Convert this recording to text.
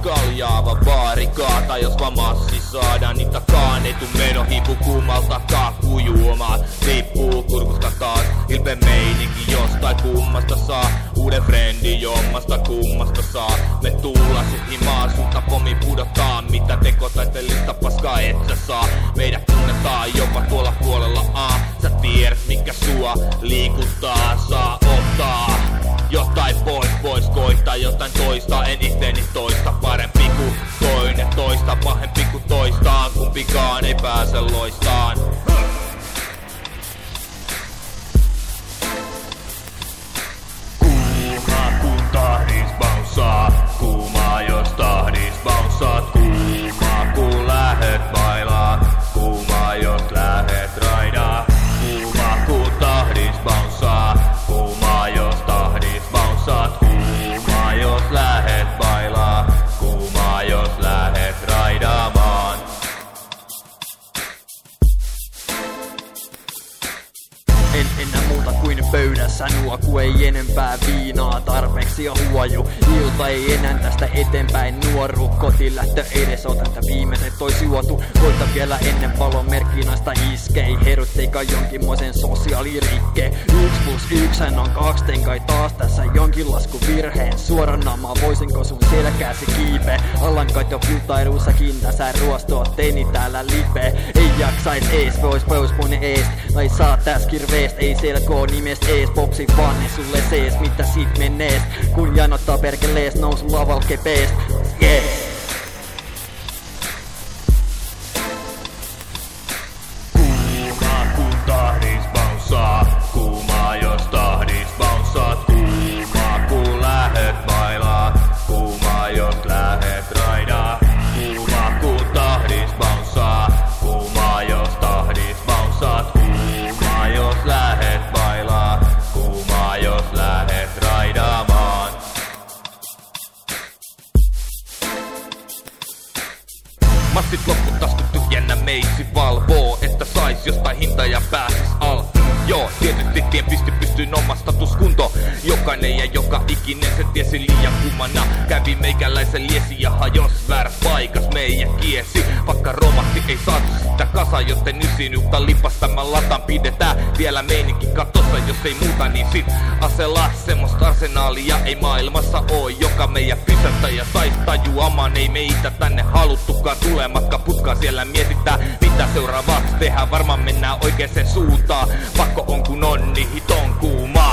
kaljaava baarikaata. Jos vaan massi saadaan, niin takaan ei tuu meno hiipu kummalta kakkujuomaa. Tippuu kurkusta taas, ilpe meininki jostain kummasta saa. Uuden frendi jommasta kummasta saa. Me tullaan sut himaa, sulta pomi pudottaa. Mitä tekotaiteellista paskaa et sä saa. Meidät tunnetaan jopa tuolla puolella sä tiedät mikä sua liikuttaa. Saa ottaa jotain pois koittaa jotain toista. En itteeni toista, parempi kuin toinen toista. Pahempi kuin toistaan, kumpikaan ei pääse loistaan. Kuumaa kun tahdis bounsaa. Kuumaa jos tahdis bounsaat. Kuumaa kun lähet bailaa. Kuumaa jos lähet raidaa. Kuumaa kun tahdis bounsaa. Kuumaa jos tahdis bounsaat. Kuumaa jos lähet bailaa. Kuumaa jos lähet raidaamaan. En enää muuta kuin pöydässä nuoku, ei enempää viinaa tarpeeksi ja huoju. Ilta ei enää tästä eteenpäin nuoru, kotilähtö edes otan tää viimeiset tois juotu. Koita vielä ennen valon merkkinaista iskei, herutteika jonkinmoisen sosiaalirikkeen. 1+1 on 2, tein kai taas tässä jonkin laskuvirheen. Suoranaamaa voisinko sun selkääsi kiipe, Allankat jo kiltailuussakin tässä ruostoa teini täällä lipe. Ei jaksais ees, vois mun ees, tai saa täs kirveest. Ei selkoo nimest ees, boksi vanne sulle sees, mitä sit mennees. Kun janottaa perkelees, nousu laval kepeest. Yes. Kuumaa kun tahdis bounsaa. Kuumaa jos tahdis bounsaat. Kuumaa kun lähet bailaa. Kuumaa jos lähet raidaa. Kuumaa kun tahdis bounsaa. Kuumaa jos tahdis bounsaat. Kuumaa jos lähet bailaa. Kuumaa jos lähet raidaamaan. Massit loppu taskut tyhjennä meitsi valvoo, että sais jostain hinta ja pääsis al. Joo, tietysti tien pystyn oma statuskunto. Jokainen ja joka ikinen se tiesi liian kummana. Kävi meikäläisen liesi ja hajos väärä paikas meidän kiesi. Vaikka romahti ei saatu sitä kasa, joten ysin uutta lipasta mä latan pidetään vielä meininkin katossa. Jos ei muuta niin sit asella semmoista arsenaalia ei maailmassa oo, joka meidän pysäyttäjä sais tajuamaan. Ei meitä tänne haluttukaan tulee matka putkaan, siellä mietitään mitä seuraavaksi tehdään. Varmaan mennään oikeeseen suuntaan, pakko on kun on niin hiton kuumaa.